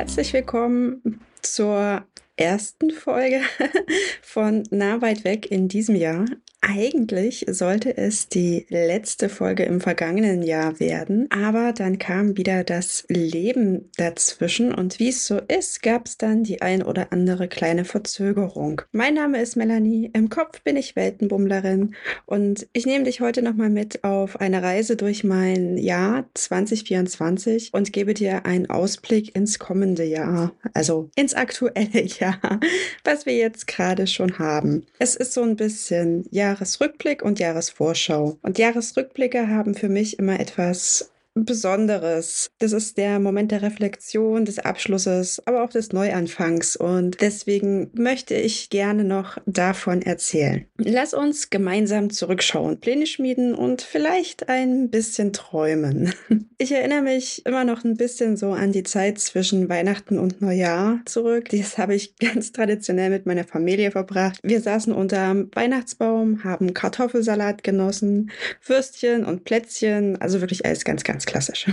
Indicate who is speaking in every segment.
Speaker 1: Herzlich willkommen zur ersten Folge von Nah weit weg in diesem Jahr. Eigentlich sollte es die letzte Folge im vergangenen Jahr werden, aber dann kam wieder das Leben dazwischen und wie es so ist, gab es dann die ein oder andere kleine Verzögerung. Mein Name ist Melanie, im Kopf bin ich Weltenbummlerin und ich nehme dich heute nochmal mit auf eine Reise durch mein Jahr 2024 und gebe dir einen Ausblick ins kommende Jahr, also ins aktuelle Jahr, was wir jetzt gerade schon haben. Es ist so ein bisschen Jahresrückblick und Jahresvorschau. Und Jahresrückblicke haben für mich immer etwas Besonderes. Das ist der Moment der Reflexion, des Abschlusses, aber auch des Neuanfangs. Und deswegen möchte ich gerne noch davon erzählen. Lass uns gemeinsam zurückschauen, Pläne schmieden und vielleicht ein bisschen träumen. Ich erinnere mich immer noch ein bisschen so an die Zeit zwischen Weihnachten und Neujahr zurück. Das habe ich ganz traditionell mit meiner Familie verbracht. Wir saßen unterm Weihnachtsbaum, haben Kartoffelsalat genossen, Würstchen und Plätzchen, also wirklich alles ganz, ganz klassisch.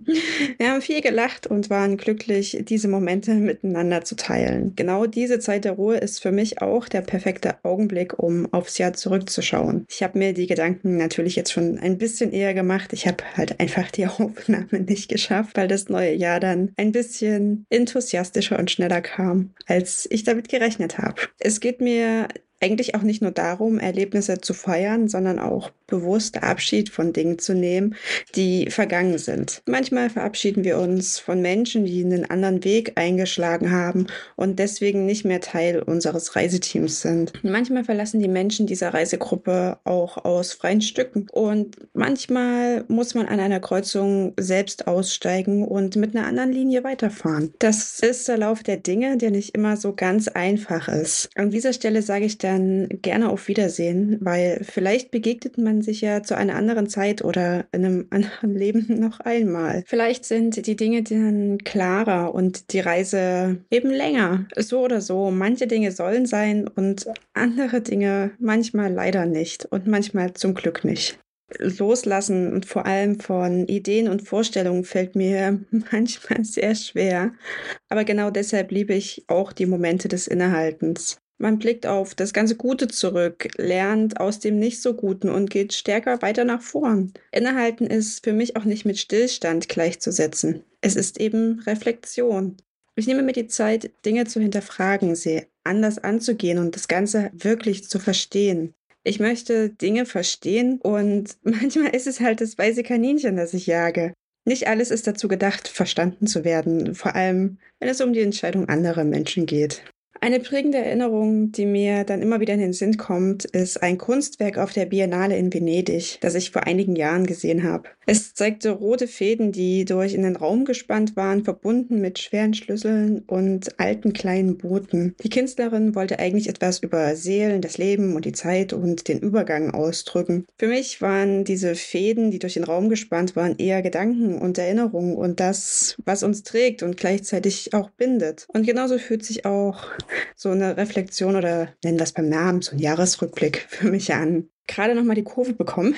Speaker 1: Wir haben viel gelacht und waren glücklich, diese Momente miteinander zu teilen. Genau diese Zeit der Ruhe ist für mich auch der perfekte Augenblick, um aufs Jahr zurückzuschauen. Ich habe mir die Gedanken natürlich jetzt schon ein bisschen eher gemacht. Ich habe halt einfach die Aufnahme nicht geschafft, weil das neue Jahr dann ein bisschen enthusiastischer und schneller kam, als ich damit gerechnet habe. Es geht mir eigentlich auch nicht nur darum, Erlebnisse zu feiern, sondern auch bewusst Abschied von Dingen zu nehmen, die vergangen sind. Manchmal verabschieden wir uns von Menschen, die einen anderen Weg eingeschlagen haben und deswegen nicht mehr Teil unseres Reiseteams sind. Manchmal verlassen die Menschen dieser Reisegruppe auch aus freien Stücken und manchmal muss man an einer Kreuzung selbst aussteigen und mit einer anderen Linie weiterfahren. Das ist der Lauf der Dinge, der nicht immer so ganz einfach ist. An dieser Stelle sage ich dann gerne auf Wiedersehen, weil vielleicht begegnet man sich ja zu einer anderen Zeit oder in einem anderen Leben noch einmal. Vielleicht sind die Dinge dann klarer und die Reise eben länger. So oder so, manche Dinge sollen sein und andere Dinge manchmal leider nicht und manchmal zum Glück nicht. Loslassen und vor allem von Ideen und Vorstellungen fällt mir manchmal sehr schwer. Aber genau deshalb liebe ich auch die Momente des Innehaltens. Man blickt auf das ganze Gute zurück, lernt aus dem Nicht-so-Guten und geht stärker weiter nach vorn. Innehalten ist für mich auch nicht mit Stillstand gleichzusetzen. Es ist eben Reflexion. Ich nehme mir die Zeit, Dinge zu hinterfragen, sie anders anzugehen und das Ganze wirklich zu verstehen. Ich möchte Dinge verstehen und manchmal ist es halt das weiße Kaninchen, das ich jage. Nicht alles ist dazu gedacht, verstanden zu werden, vor allem wenn es um die Entscheidung anderer Menschen geht. Eine prägende Erinnerung, die mir dann immer wieder in den Sinn kommt, ist ein Kunstwerk auf der Biennale in Venedig, das ich vor einigen Jahren gesehen habe. Es zeigte rote Fäden, die durch in den Raum gespannt waren, verbunden mit schweren Schlüsseln und alten kleinen Booten. Die Künstlerin wollte eigentlich etwas über Seelen, das Leben und die Zeit und den Übergang ausdrücken. Für mich waren diese Fäden, die durch den Raum gespannt waren, eher Gedanken und Erinnerungen und das, was uns trägt und gleichzeitig auch bindet. Und genauso fühlt sich auch so eine Reflexion oder nennen wir es beim Namen, so ein Jahresrückblick für mich an. Gerade noch mal die Kurve bekommen.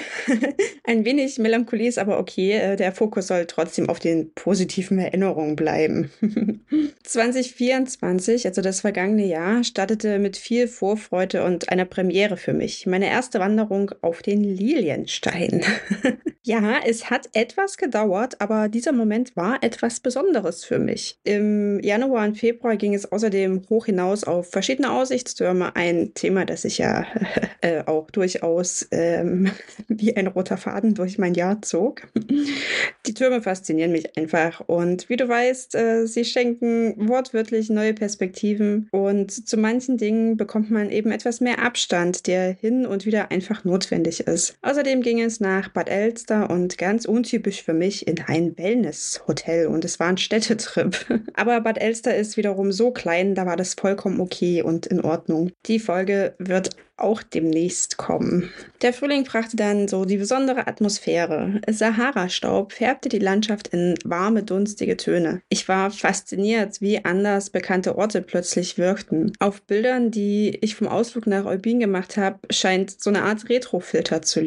Speaker 1: Ein wenig Melancholie ist aber okay. Der Fokus soll trotzdem auf den positiven Erinnerungen bleiben. 2024, also das vergangene Jahr, startete mit viel Vorfreude und einer Premiere für mich. Meine erste Wanderung auf den Lilienstein. Ja, es hat etwas gedauert, aber dieser Moment war etwas Besonderes für mich. Im Januar und Februar ging es außerdem hoch hinaus auf verschiedene Aussichtstürme, ein Thema, das ich ja auch durchaus wie ein roter Faden durch mein Jahr zog. Die Türme faszinieren mich einfach und wie du weißt, sie schenken wortwörtlich neue Perspektiven und zu manchen Dingen bekommt man eben etwas mehr Abstand, der hin und wieder einfach notwendig ist. Außerdem ging es nach Bad Elster und ganz untypisch für mich in ein Wellness-Hotel und es war ein Städtetrip. Aber Bad Elster ist wiederum so klein, da war das vollkommen okay und in Ordnung. Die Folge wird auch demnächst kommen. Der Frühling brachte dann so die besondere Atmosphäre. Sahara-Staub färbte die Landschaft in warme, dunstige Töne. Ich war fasziniert, wie anders bekannte Orte plötzlich wirkten. Auf Bildern, die ich vom Ausflug nach Eubin gemacht habe, scheint so eine Art Retrofilter zu liegen.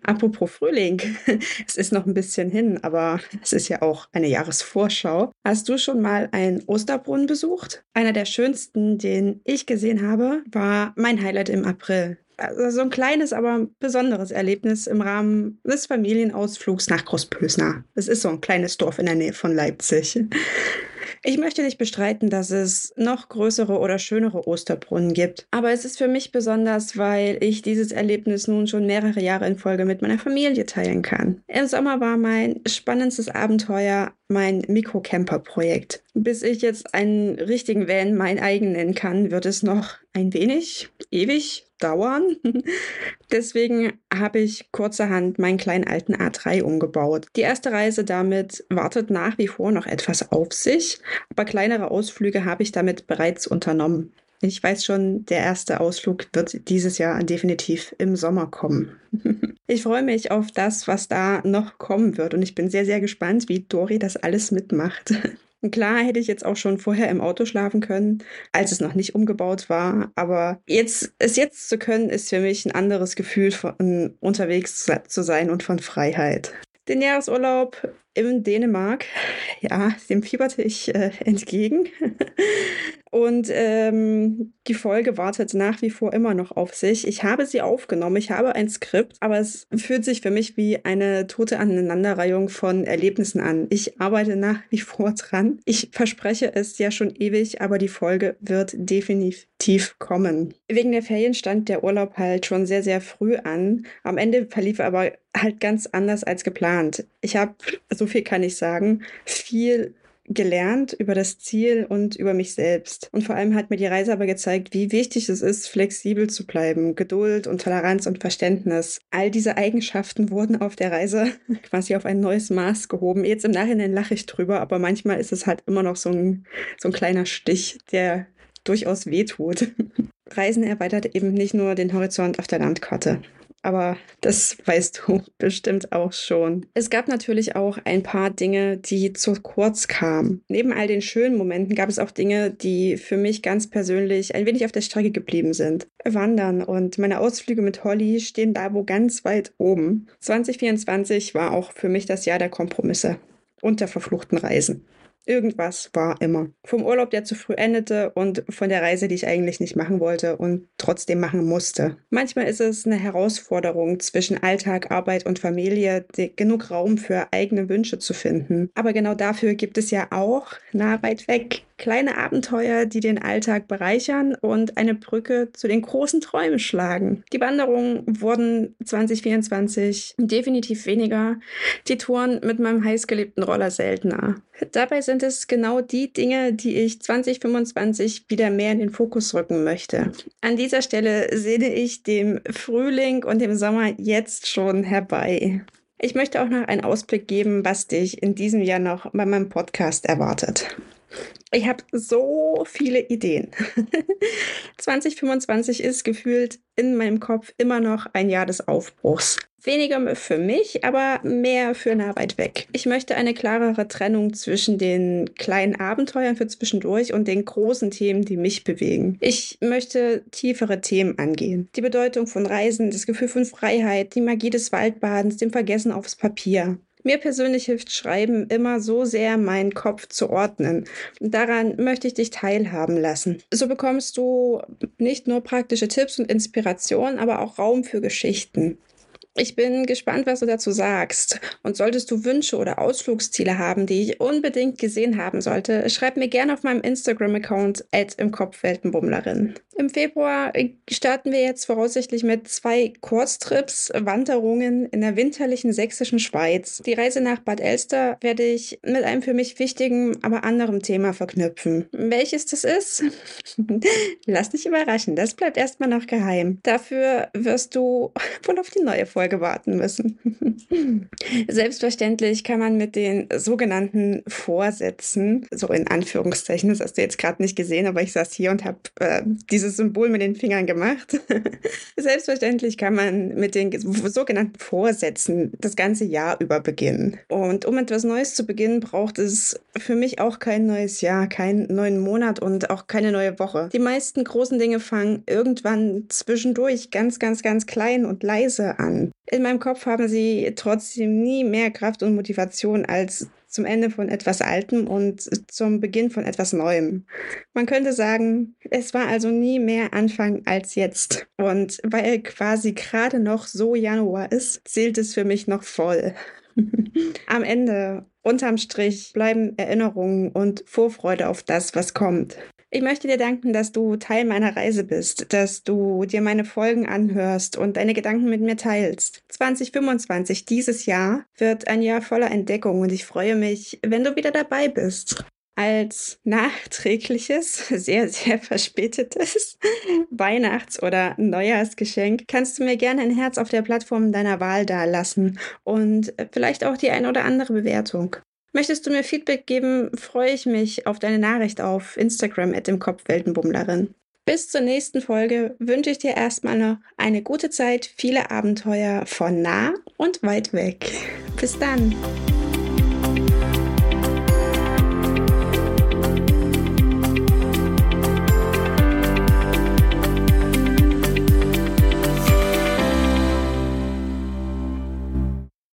Speaker 1: Apropos Frühling, es ist noch ein bisschen hin, aber es ist ja auch eine Jahresvorschau. Hast du schon mal einen Osterbrunnen besucht? Einer der schönsten, den ich gesehen habe, war mein Highlight im April. Also so ein kleines, aber besonderes Erlebnis im Rahmen des Familienausflugs nach Großpösna. Es ist so ein kleines Dorf in der Nähe von Leipzig. Ich möchte nicht bestreiten, dass es noch größere oder schönere Osterbrunnen gibt. Aber es ist für mich besonders, weil ich dieses Erlebnis nun schon mehrere Jahre in Folge mit meiner Familie teilen kann. Im Sommer war mein spannendstes Abenteuer mein Mikrocamper-Projekt. Bis ich jetzt einen richtigen Van mein eigen nennen kann, wird es noch ein wenig, ewig dauern. Deswegen habe ich kurzerhand meinen kleinen alten A3 umgebaut. Die erste Reise damit wartet nach wie vor noch etwas auf sich, aber kleinere Ausflüge habe ich damit bereits unternommen. Ich weiß schon, der erste Ausflug wird dieses Jahr definitiv im Sommer kommen. Ich freue mich auf das, was da noch kommen wird und ich bin sehr, sehr gespannt, wie Dori das alles mitmacht. Und klar hätte ich jetzt auch schon vorher im Auto schlafen können, als es noch nicht umgebaut war. Aber es jetzt zu können, ist für mich ein anderes Gefühl von unterwegs zu sein und von Freiheit. Den Jahresurlaub in Dänemark, ja, dem fieberte ich entgegen. Und die Folge wartet nach wie vor immer noch auf sich. Ich habe sie aufgenommen, ich habe ein Skript, aber es fühlt sich für mich wie eine tote Aneinanderreihung von Erlebnissen an. Ich arbeite nach wie vor dran. Ich verspreche es ja schon ewig, aber die Folge wird definitiv kommen. Wegen der Ferien stand der Urlaub halt schon sehr, sehr früh an. Am Ende verlief er aber halt ganz anders als geplant. Ich habe, so viel kann ich sagen, viel gelernt über das Ziel und über mich selbst. Und vor allem hat mir die Reise aber gezeigt, wie wichtig es ist, flexibel zu bleiben. Geduld und Toleranz und Verständnis. All diese Eigenschaften wurden auf der Reise quasi auf ein neues Maß gehoben. Jetzt im Nachhinein lache ich drüber, aber manchmal ist es halt immer noch so ein kleiner Stich, der durchaus wehtut. Reisen erweitert eben nicht nur den Horizont auf der Landkarte. Aber das weißt du bestimmt auch schon. Es gab natürlich auch ein paar Dinge, die zu kurz kamen. Neben all den schönen Momenten gab es auch Dinge, die für mich ganz persönlich ein wenig auf der Strecke geblieben sind. Wandern und meine Ausflüge mit Holly stehen da wo ganz weit oben. 2024 war auch für mich das Jahr der Kompromisse und der verfluchten Reisen. Irgendwas war immer. Vom Urlaub, der zu früh endete und von der Reise, die ich eigentlich nicht machen wollte und trotzdem machen musste. Manchmal ist es eine Herausforderung, zwischen Alltag, Arbeit und Familie genug Raum für eigene Wünsche zu finden. Aber genau dafür gibt es ja auch, nah weit weg, kleine Abenteuer, die den Alltag bereichern und eine Brücke zu den großen Träumen schlagen. Die Wanderungen wurden 2024 definitiv weniger, die Touren mit meinem heißgeliebten Roller seltener. Dabei sind es genau die Dinge, die ich 2025 wieder mehr in den Fokus rücken möchte. An dieser Stelle sehne ich dem Frühling und dem Sommer jetzt schon herbei. Ich möchte auch noch einen Ausblick geben, was dich in diesem Jahr noch bei meinem Podcast erwartet. Ich habe so viele Ideen. 2025 ist gefühlt in meinem Kopf immer noch ein Jahr des Aufbruchs. Weniger für mich, aber mehr für nah weit weg. Ich möchte eine klarere Trennung zwischen den kleinen Abenteuern für zwischendurch und den großen Themen, die mich bewegen. Ich möchte tiefere Themen angehen. Die Bedeutung von Reisen, das Gefühl von Freiheit, die Magie des Waldbadens, dem Vergessen aufs Papier. Mir persönlich hilft Schreiben immer so sehr, meinen Kopf zu ordnen. Und daran möchte ich dich teilhaben lassen. So bekommst du nicht nur praktische Tipps und Inspiration, aber auch Raum für Geschichten. Ich bin gespannt, was du dazu sagst. Und solltest du Wünsche oder Ausflugsziele haben, die ich unbedingt gesehen haben sollte, schreib mir gerne auf meinem Instagram-Account @imkopfweltenbummlerin. Im Februar starten wir jetzt voraussichtlich mit 2 Kurztrips, Wanderungen in der winterlichen sächsischen Schweiz. Die Reise nach Bad Elster werde ich mit einem für mich wichtigen, aber anderem Thema verknüpfen. Welches das ist? Lass dich überraschen, das bleibt erstmal noch geheim. Dafür wirst du wohl auf die neue Folge warten müssen. Selbstverständlich kann man mit den sogenannten Vorsätzen, so in Anführungszeichen, das hast du jetzt gerade nicht gesehen, aber ich saß hier und habe dieses Symbol mit den Fingern gemacht. Selbstverständlich kann man mit den sogenannten Vorsätzen das ganze Jahr über beginnen. Und um etwas Neues zu beginnen, braucht es für mich auch kein neues Jahr, keinen neuen Monat und auch keine neue Woche. Die meisten großen Dinge fangen irgendwann zwischendurch ganz, ganz, ganz klein und leise an. In meinem Kopf haben sie trotzdem nie mehr Kraft und Motivation als zum Ende von etwas Altem und zum Beginn von etwas Neuem. Man könnte sagen, es war also nie mehr Anfang als jetzt. Und weil quasi gerade noch so Januar ist, zählt es für mich noch voll. Am Ende, unterm Strich, bleiben Erinnerungen und Vorfreude auf das, was kommt. Ich möchte dir danken, dass du Teil meiner Reise bist, dass du dir meine Folgen anhörst und deine Gedanken mit mir teilst. 2025, dieses Jahr, wird ein Jahr voller Entdeckung und ich freue mich, wenn du wieder dabei bist. Als nachträgliches, sehr, sehr verspätetes Weihnachts- oder Neujahrsgeschenk kannst du mir gerne ein Herz auf der Plattform deiner Wahl dalassen und vielleicht auch die ein oder andere Bewertung. Möchtest du mir Feedback geben, freue ich mich auf deine Nachricht auf Instagram @demkopfweltenbummlerin. Bis zur nächsten Folge wünsche ich dir erstmal noch eine gute Zeit, viele Abenteuer von nah und weit weg. Bis dann!